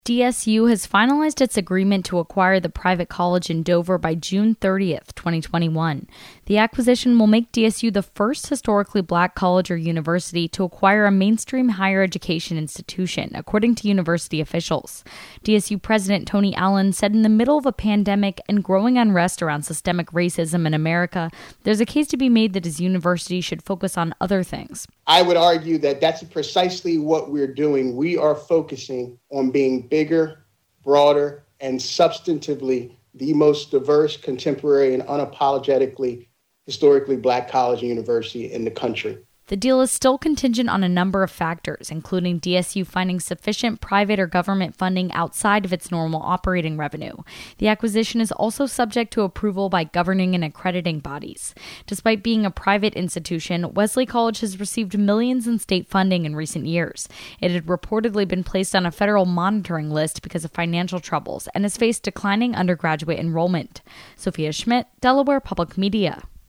DSU has finalized its agreement to acquire the private college in Dover by June 30th, 2021. The acquisition will make DSU the first historically black college or university to acquire a mainstream higher education institution, according to university officials. DSU President Tony Allen said in the middle of a pandemic and growing unrest around systemic racism in America, there's a case to be made that his university should focus on other things. I would argue that that's precisely what we're doing. We are focusing on being bigger, broader, and substantively the most diverse, contemporary, and unapologetically historically black college and university in the country. The deal is still contingent on a number of factors, including DSU finding sufficient private or government funding outside of its normal operating revenue. The acquisition is also subject to approval by governing and accrediting bodies. Despite being a private institution, Wesley College has received millions in state funding in recent years. It had reportedly been placed on a federal monitoring list because of financial troubles and has faced declining undergraduate enrollment. Sophia Schmidt, Delaware Public Media.